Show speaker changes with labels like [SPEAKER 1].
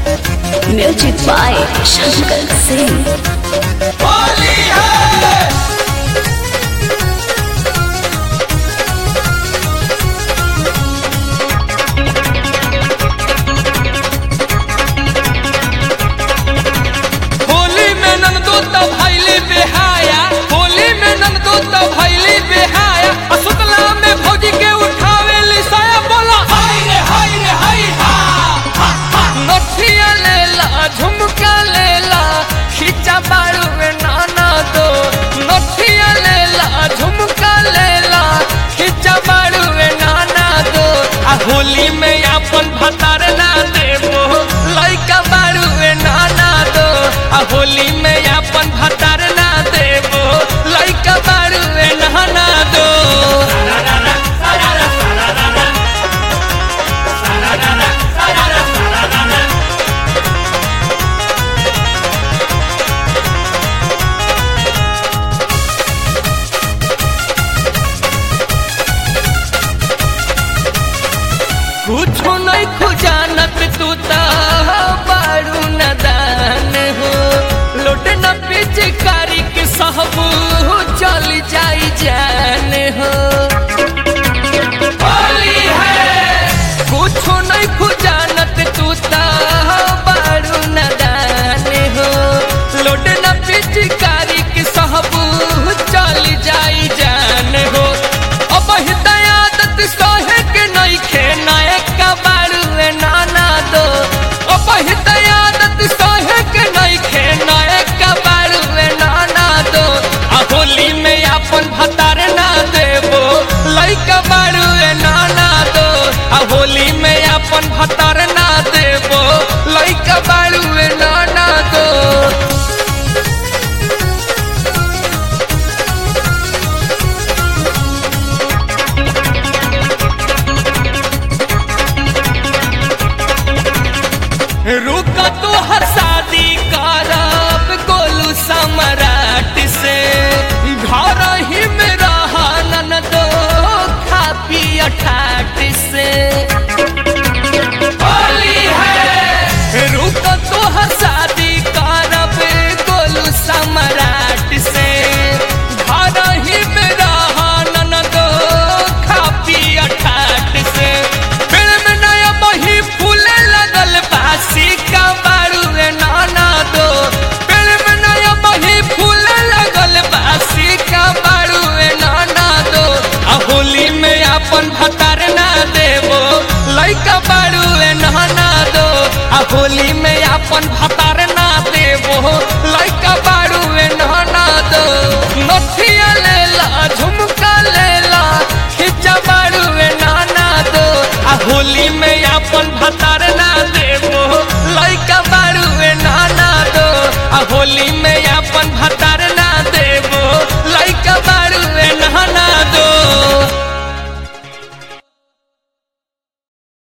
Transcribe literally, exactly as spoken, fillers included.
[SPEAKER 1] Music by Shankar Singh.
[SPEAKER 2] Holi है होली में नंदो तो भैली बेहाया, होली में नंदो तो भैली बेहाया। असुतला में भौजी के उठावे लिसाया, बोला हाय रे हाय रे हाय हा हा हा। नथिया लेला झुमका लेला खींचा बाड़ू में नाना दो। नथिया लेला झुमका लेला खींचा बाड़ू में नाना दो। आ होली में अपन भतार ना देबो लइका बाड़ू में नाना दो। आ होली में अपन भतार ना देबो लइका बाड़ू में नाना दो। कुछो नहीं खुजानत तू ता बारू नदान हो। लोट न पिचकारी के सहबू चल जाई जान हो। होली है कुछो नहीं खुजानत तू ता बारू नदान हो। लोट न पिचकारी के सहबू चल जाई जान हो। अब हिदायत सहे के नहीं खे नाय बाड़ू नाना दो। अब हिदायत सहे के नहीं खे नाय बाड़ू नाना दो। आ होली में अपन भतार ना देबो लइका बाड़ू नाना दो। आ होली में अपन भतार ना देबो लइका बाड़ू नाना दो। रुका तो हर शादी करब गोलू सम्राट से। घर ही में रहा ननदो खा पिया ठाट से। होली है रुका तो हर शादी करब गोलू सम्राट से। घर ही में रहा ननदो खा पिया ठाट से। पेड़ में नया बही फूले लगल बासी का बाड़ू नाना दो। पेड़ में नया बही फूले लगल बासी का बाड़ू नाना दो। आ होली में अपन भतार ना देबो लइका बाड़ू नाना दो। आ होली में अपन भतार